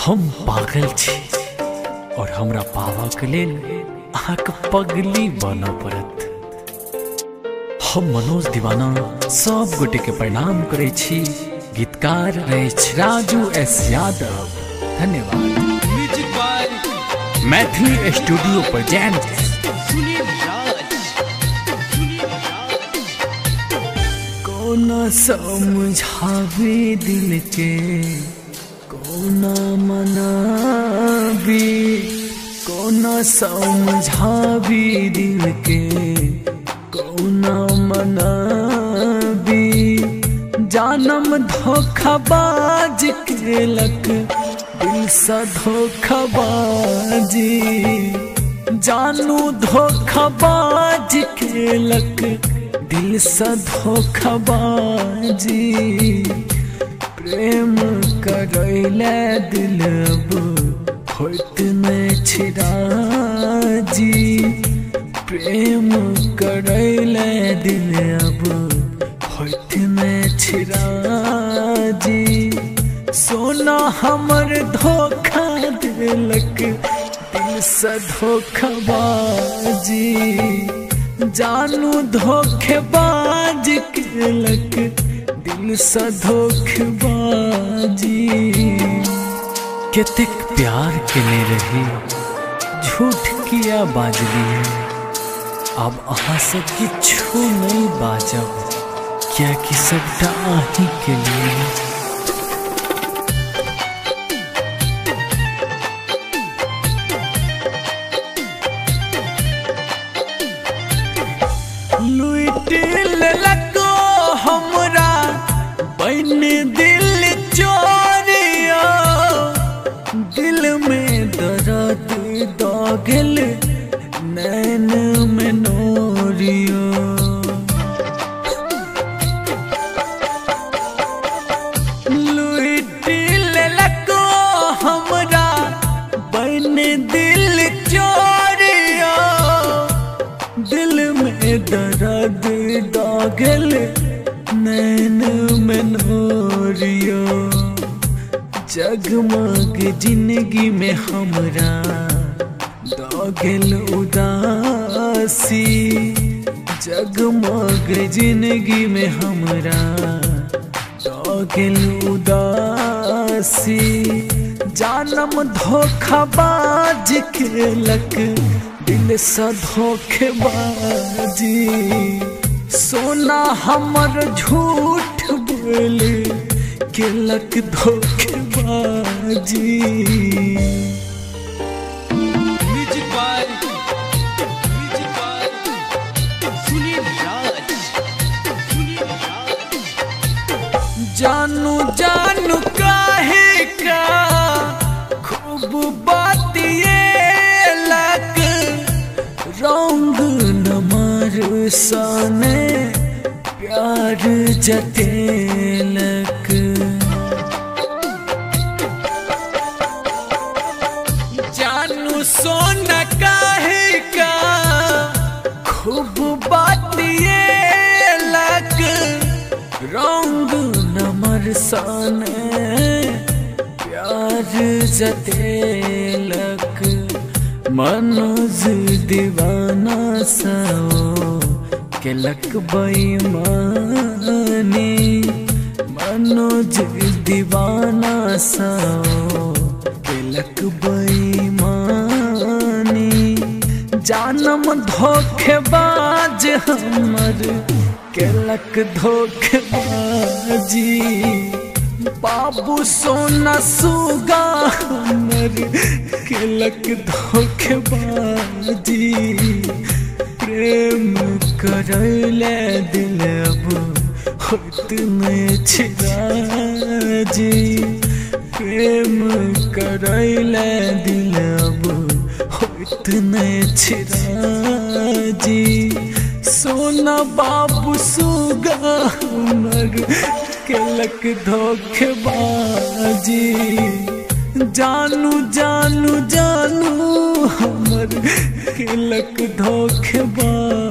हम पागल छी और हमरा पावा के लेल अहाँक पगली बन पड़त। हम मनोज दीवाना सब गोटे के प्रणाम करे छी। गीतकार रहे राजू एस यादव। धन्यवाद। Maithili studio present. कौन समझावे दिल के कौन मनावी, कौन समझावी दिल के कौन मनावी। जानम धोखाबाज केलक दिल से धोखाबाजी, जानू धोखाबाज केलक दिल से धोखाबाजी। प्रेम करैले दिल अब होइत में छिराजी, प्रेम करैले दिल अब होइत में छिराजी। सोना हमर धोखा दिलक दिल से धोखाबाजी, जानू धोखेबाज केलक दिल से धोखेबाजी। केतेक प्यार केने रही झूठ किया बाजली है। अब अहाँ से किछु नहीं बाजब क्या कि सबटा आही के लिए। लुट लेलको हमरा बन दिल चोरिया, दिल में दर्द दागल नैन में नोरिया। लुट लेलको हमरा बन दिल चोरिया, दिल में दर्द दागल नैन में नोरिया। जगमग जिंदगी में हमरा दागल उदासी, जगमग जिंदगी में हमरा दागल उदासी। जानम धोखाबाज केलक दिल से धोखेबाजी, सोना हमर झूठ बोल केलक धोखेबाजी। जानू जानू काहे का खूब बातिएलक, रंग नमर सने प्यार जतेलक। जानू सोना काहे का खूब बातिएलक, रंग नमर सने प्यार जतेलक। मनोज दीवाना साओ केलक बेईमानी, मनोज दीवाना साओ केलक बेईमानी। जानम धोखेबाज हमर केलक धोखेबाजी, बाबू सोना सुगा हमर केलक धोखेबाजी। प्रेम करैले दिल अब होइत में छिराजी, प्रेम करैले दिल अब होइत में छिराजी। सोना बाबू सुगा हमर केलक धोखेबाजी, जानू जानू जानू हमर केलक धोखेबाजी।